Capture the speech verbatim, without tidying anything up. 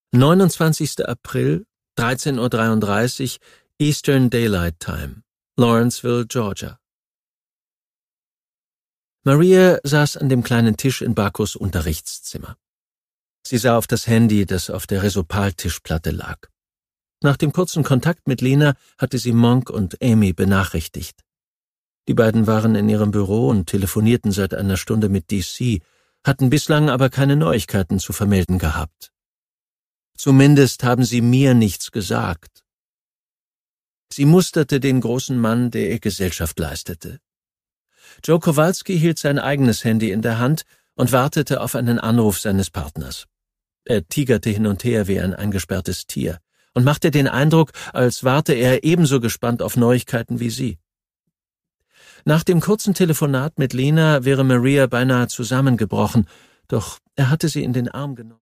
neunundzwanzigster April, dreizehn Uhr dreiunddreißig, Eastern Daylight Time, Lawrenceville, Georgia. Maria saß an dem kleinen Tisch in Barkos Unterrichtszimmer. Sie sah auf das Handy, das auf der Resopal-Tischplatte lag. Nach dem kurzen Kontakt mit Lena hatte sie Monk und Amy benachrichtigt. Die beiden waren in ihrem Büro und telefonierten seit einer Stunde mit D C, hatten bislang aber keine Neuigkeiten zu vermelden gehabt. Zumindest haben sie mir nichts gesagt. Sie musterte den großen Mann, der ihr Gesellschaft leistete. Joe Kowalski hielt sein eigenes Handy in der Hand und wartete auf einen Anruf seines Partners. Er tigerte hin und her wie ein eingesperrtes Tier und machte den Eindruck, als warte er ebenso gespannt auf Neuigkeiten wie sie. Nach dem kurzen Telefonat mit Lena wäre Maria beinahe zusammengebrochen, doch er hatte sie in den Arm genommen.